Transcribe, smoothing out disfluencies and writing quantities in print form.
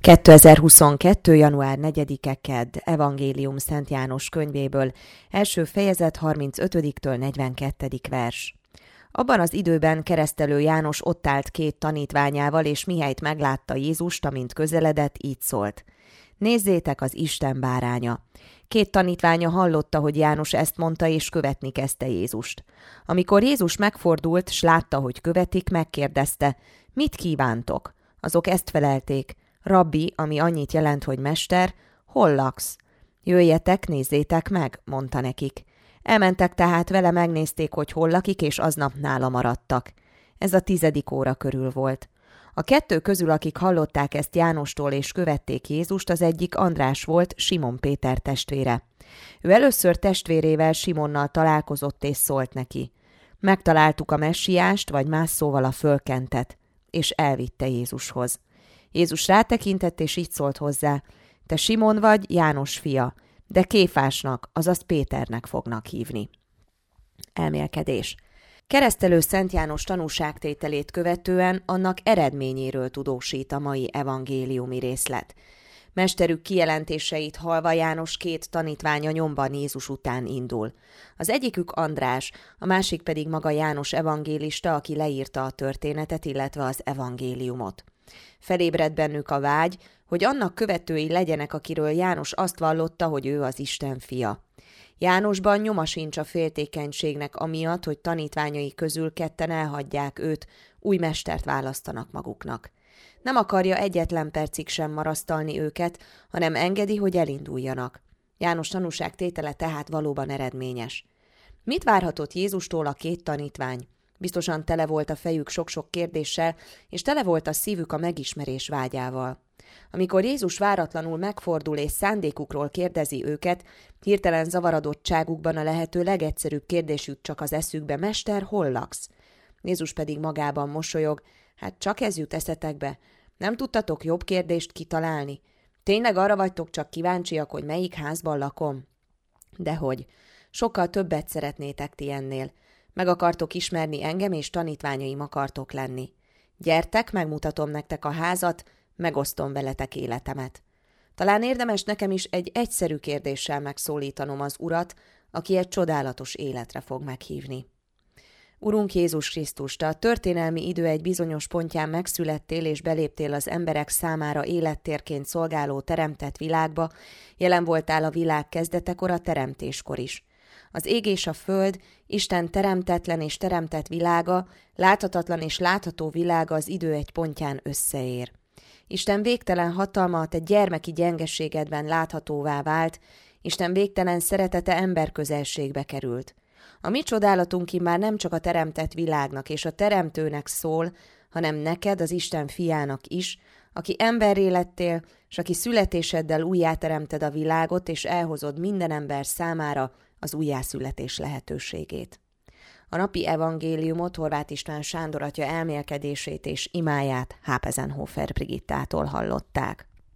2022. január 4-e kedd, Evangélium Szent János könyvéből, első fejezet 35-től 42. vers. Abban az időben keresztelő János ott állt két tanítványával, és mihelyt meglátta Jézust, amint közeledett, így szólt: Nézzétek, az Isten báránya! Két tanítványa hallotta, hogy János ezt mondta, és követni kezdte Jézust. Amikor Jézus megfordult, s látta, hogy követik, megkérdezte: Mit kívántok? Azok ezt felelték: Rabbi, ami annyit jelent, hogy mester, hol laksz? Jöjjetek, nézzétek meg, mondta nekik. Elmentek tehát vele, megnézték, hogy hol lakik, és aznap nála maradtak. Ez a 10. óra körül volt. A kettő közül, akik hallották ezt Jánostól és követték Jézust, az egyik András volt, Simon Péter testvére. Ő először testvérével, Simonnal találkozott és szólt neki: Megtaláltuk a messiást, vagy más szóval a fölkentet, és elvitte Jézushoz. Jézus rátekintett, és így szólt hozzá: Te Simon vagy, János fia, de Kéfásnak, azaz Péternek fognak hívni. Elmélkedés. Keresztelő Szent János tanúságtételét követően annak eredményéről tudósít a mai evangéliumi részlet. Mesterük kijelentéseit hallva János két tanítványa nyomban Jézus után indul. Az egyikük András, a másik pedig maga János evangélista, aki leírta a történetet, illetve az evangéliumot. Felébred bennük a vágy, hogy annak követői legyenek, akiről János azt vallotta, hogy ő az Isten fia. Jánosban nyoma sincs a féltékenységnek amiatt, hogy tanítványai közül ketten elhagyják őt, új mestert választanak maguknak. Nem akarja egyetlen percig sem marasztalni őket, hanem engedi, hogy elinduljanak. János tanúságtétele tehát valóban eredményes. Mit várhatott Jézustól a két tanítvány? Biztosan tele volt a fejük sok-sok kérdéssel, és tele volt a szívük a megismerés vágyával. Amikor Jézus váratlanul megfordul és szándékukról kérdezi őket, hirtelen zavarodottságukban a lehető legegyszerűbb kérdés jut csak az eszükbe: Mester, hol laksz? Jézus pedig magában mosolyog: Hát csak ez jut eszetekbe? Nem tudtatok jobb kérdést kitalálni? Tényleg arra vagytok csak kíváncsiak, hogy melyik házban lakom? Dehogy, sokkal többet szeretnétek ti ennél. Meg akartok ismerni engem, és tanítványaim akartok lenni. Gyertek, megmutatom nektek a házat, megosztom veletek életemet. Talán érdemes nekem is egy egyszerű kérdéssel megszólítanom az Urat, aki egy csodálatos életre fog meghívni. Urunk Jézus Krisztus, te a történelmi idő egy bizonyos pontján megszülettél és beléptél az emberek számára élettérként szolgáló teremtett világba, jelen voltál a világ kezdetekor, a teremtéskor is. Az ég és a föld, Isten teremtetlen és teremtett világa, láthatatlan és látható világa az idő egy pontján összeér. Isten végtelen hatalma a te gyermeki gyengeségedben láthatóvá vált, Isten végtelen szeretete emberközelségbe került. A mi csodálatunk immár nem csak a teremtett világnak és a teremtőnek szól, hanem neked, az Isten fiának is, aki emberré lettél, s aki születéseddel újjáteremted a világot, és elhozod minden ember számára az újjászületés lehetőségét. A napi evangéliumot Horváth István Sándor atya elmélkedését és imáját Hápezenhofer Brigittától hallották.